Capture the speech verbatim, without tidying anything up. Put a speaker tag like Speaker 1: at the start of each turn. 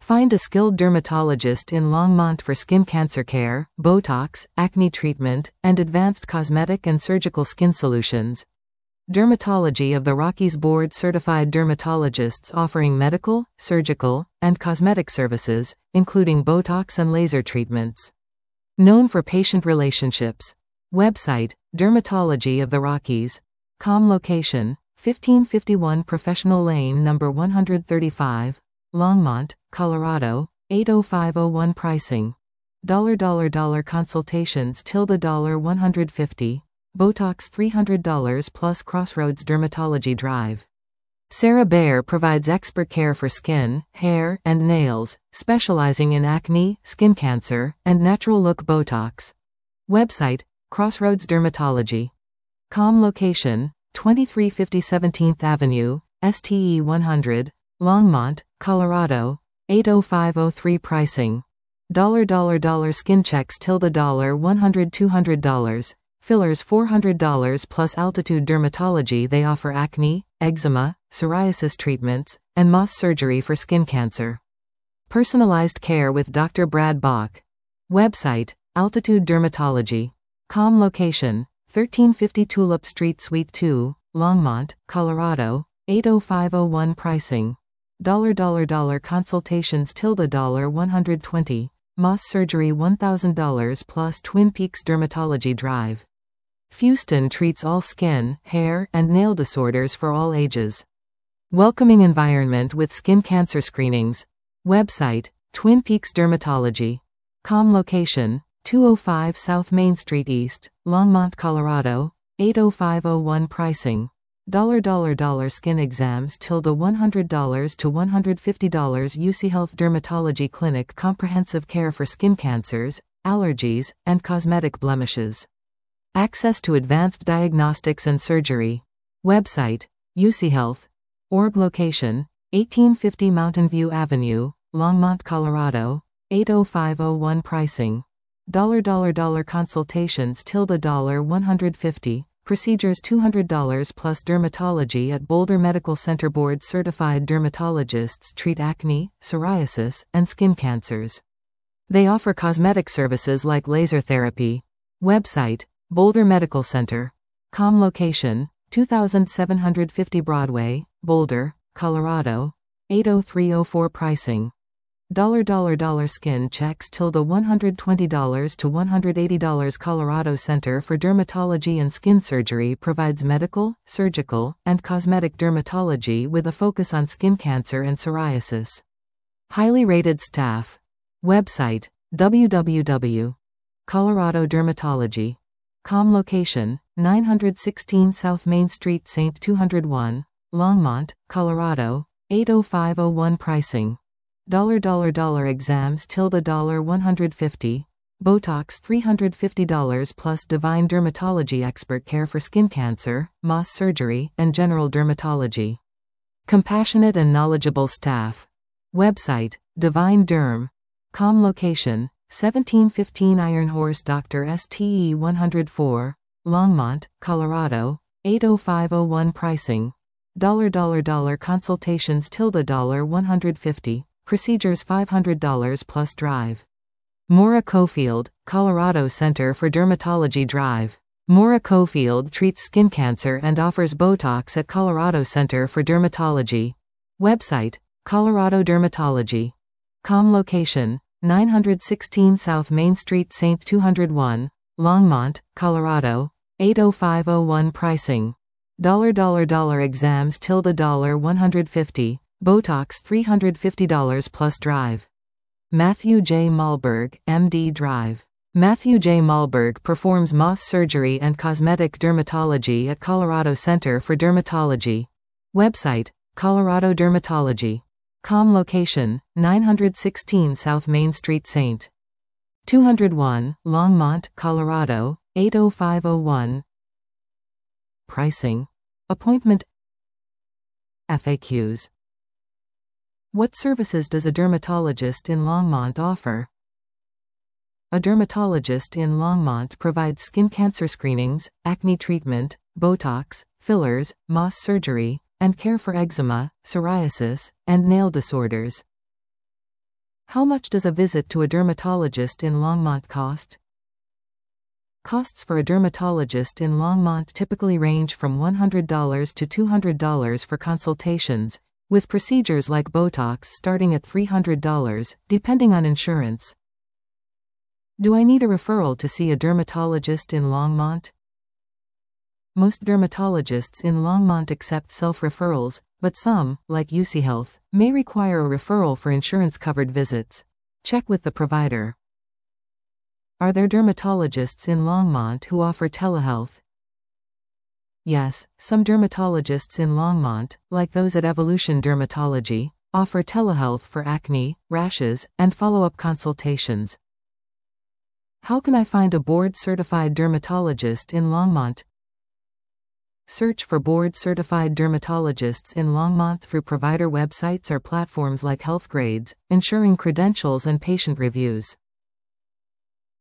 Speaker 1: Find a skilled dermatologist in Longmont for skin cancer care, Botox, acne treatment, and advanced cosmetic and surgical skin solutions. Dermatology of the Rockies board-certified dermatologists offering medical, surgical, and cosmetic services, including Botox and laser treatments. Known for patient relationships. Website, Dermatology of the Rockies. Com location, fifteen fifty-one Professional Lane number one hundred thirty-five, Longmont, Colorado, eight oh five oh one. Pricing. Dollar dollar dollar consultations tilde dollar one hundred fifty. Botox three hundred dollars plus Crossroads Dermatology Drive. Sarah Baer provides expert care for skin, hair, and nails, specializing in acne, skin cancer, and natural look Botox. Website, Crossroads Dermatology. Com location, twenty-three fifty seventeenth Avenue, S T E one hundred, Longmont, Colorado, eight oh five oh three. Pricing. Dollar dollar dollar skin checks tilde dollar one hundred two hundred dollars. Fillers four hundred dollars plus Altitude Dermatology. They offer acne, eczema, psoriasis treatments, and Mohs surgery for skin cancer. Personalized care with Doctor Brad Bach. Website, Altitude Dermatology. Com location, thirteen fifty Tulip Street Suite two, Longmont, Colorado, eight oh five oh one. Pricing. Dollar dollar dollar consultations tilde dollar one hundred twenty. Mohs surgery one thousand dollars plus Twin Peaks Dermatology Drive. Fuston treats all skin, hair, and nail disorders for all ages. Welcoming environment with skin cancer screenings. Website, Twin Peaks Dermatology. Com location, two oh five South Main Street East, Longmont, Colorado, eight oh five oh one. Pricing. Dollar dollar dollar skin exams tilde one hundred dollars to one hundred fifty dollars. U C Health Dermatology Clinic comprehensive care for skin cancers, allergies, and cosmetic blemishes. Access to advanced diagnostics and surgery. Website, U C Health. Org location, eighteen fifty Mountain View Avenue, Longmont, Colorado, eight oh five oh one. Pricing. Dollar dollar dollar consultations tilde dollar one hundred fifty. Procedures two hundred dollars plus dermatology at Boulder Medical Center. Board certified dermatologists treat acne, psoriasis, and skin cancers. They offer cosmetic services like laser therapy. Website, Boulder Medical Center. Com location, two thousand seven hundred fifty Broadway, Boulder, Colorado, eight oh three oh four. Pricing. Dollar dollar dollar skin checks tilde one hundred twenty dollars to one hundred eighty dollars. Colorado Center for Dermatology and Skin Surgery provides medical, surgical, and cosmetic dermatology with a focus on skin cancer and psoriasis. Highly rated staff. Website, w w w dot colorado dermatology. Com location, nine sixteen South Main Street Saint two oh one, Longmont, Colorado, eight oh five oh one. Pricing. Dollar dollar dollar exams tilde dollar one hundred fifty. Botox three hundred fifty dollars plus Divine Dermatology expert care for skin cancer, Mohs surgery, and general dermatology. Compassionate and knowledgeable staff. Website, Divine Derm. Com location, seventeen fifteen Iron Horse Doctor S T E one oh four, Longmont, Colorado, eight oh five oh one. Pricing. Dollar dollar dollar consultations tilde dollar one hundred fifty. Procedures five hundred dollars plus drive. Maura Cofield, Colorado Center for Dermatology Drive. Maura Cofield treats skin cancer and offers Botox at Colorado Center for Dermatology. Website, Colorado Dermatology. Com location, nine sixteen South Main Street Saint two oh one, Longmont, Colorado, eight oh five oh one. Pricing. Dollar dollar dollar exams tilde dollar one hundred fifty. Botox three hundred fifty dollars plus drive. Matthew J. Malberg, M D Drive. Matthew J. Malberg performs Mohs surgery and cosmetic dermatology at Colorado Center for Dermatology. Website, Colorado Dermatology. Com location, nine sixteen South Main Street Saint two oh one, Longmont, Colorado, eight oh five oh one. Pricing. Appointment. F A Qs. What services does a dermatologist in Longmont offer? A dermatologist in Longmont provides skin cancer screenings, acne treatment, Botox, fillers, Mohs surgery, and care for eczema, psoriasis, and nail disorders. How much does a visit to a dermatologist in Longmont cost? Costs for a dermatologist in Longmont typically range from one hundred dollars to two hundred dollars for consultations, with procedures like Botox starting at three hundred dollars, depending on insurance. Do I need a referral to see a dermatologist in Longmont? Most dermatologists in Longmont accept self-referrals, but some, like U C Health, may require a referral for insurance-covered visits. Check with the provider. Are there dermatologists in Longmont who offer telehealth? Yes, some dermatologists in Longmont, like those at Evolution Dermatology, offer telehealth for acne, rashes, and follow-up consultations. How can I find a board-certified dermatologist in Longmont? Search for board-certified dermatologists in Longmont through provider websites or platforms like Healthgrades, ensuring credentials and patient reviews.